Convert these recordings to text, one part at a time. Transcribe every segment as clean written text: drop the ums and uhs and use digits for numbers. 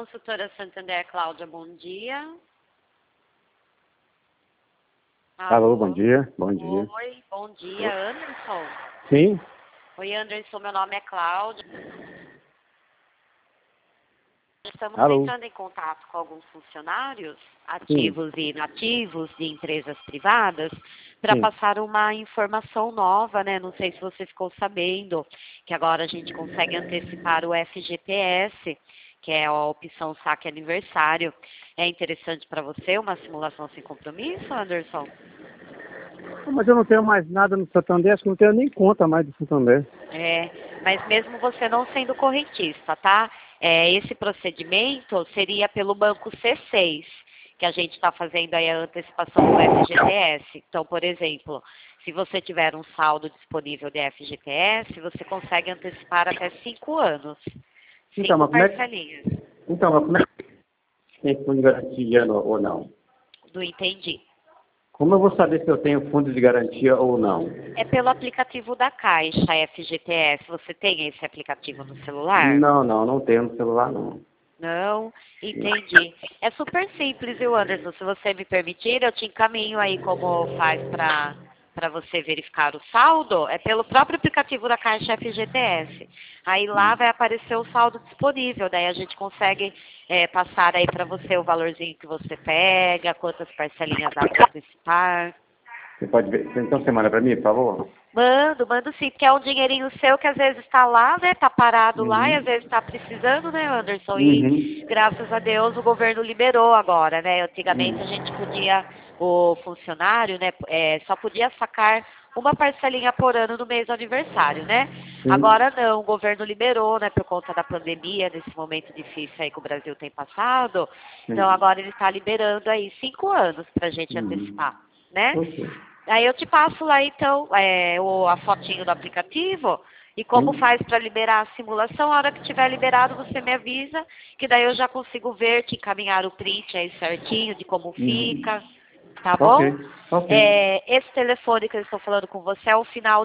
Consultora Santander, Cláudia, bom dia. Alô, bom dia. Bom dia. Oi, bom dia, Anderson. Sim? Oi, Anderson, meu nome é Cláudia. Estamos Alô. entrando em contato com alguns funcionários, ativos e inativos de empresas privadas, para passar uma informação nova, né? Não sei se você ficou sabendo, que agora a gente consegue antecipar o FGTS, que é a opção saque aniversário. É interessante para você uma simulação sem compromisso, Anderson? Mas eu não tenho mais nada no Santander, acho que não tenho nem conta mais do Santander. Mas mesmo você não sendo correntista, tá? Esse procedimento seria pelo banco C6, que a gente está fazendo aí a antecipação do FGTS. Então, por exemplo, se você tiver um saldo disponível de FGTS, você consegue antecipar até 5 anos. Então, mas parcelinhas. Mas como é que tem fundo de garantia ou não? Não entendi. Como eu vou saber se eu tenho fundo de garantia ou não? É pelo aplicativo da Caixa FGTS. Você tem esse aplicativo no celular? Não tenho no celular, não. Não, entendi. É super simples, viu, Anderson? Se você me permitir, eu te encaminho aí como faz para você verificar o saldo. É pelo próprio aplicativo da Caixa FGTS. Aí lá vai aparecer o saldo disponível. Daí a gente consegue passar aí para você o valorzinho que você pega, quantas parcelinhas dá para antecipar. Você pode ver. Então você manda para mim, por favor? Mando sim, porque é um dinheirinho seu que às vezes está lá, né? Tá parado lá e às vezes está precisando, né, Anderson? E graças a Deus o governo liberou agora, né? Antigamente a gente podia, o funcionário, né, só podia sacar uma parcelinha por ano no mês do aniversário, né? Agora não, o governo liberou, né, por conta da pandemia, nesse momento difícil aí que o Brasil tem passado. Então agora ele está liberando aí 5 anos pra gente antecipar, né? Aí eu te passo lá, então, a fotinho do aplicativo e como faz para liberar a simulação. A hora que tiver liberado, você me avisa, que daí eu já consigo ver, te encaminhar o print aí certinho de como fica, tá bom? Esse telefone que eu estou falando com você é o final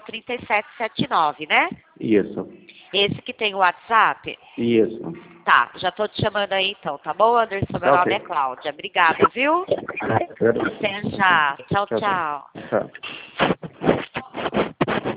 3779, né? Isso. Esse que tem o WhatsApp? Isso. Tá, já tô te chamando aí então, tá bom, Anderson? Meu nome é Cláudia. Obrigada, viu? Até já. Tchau, tchau. Tchau.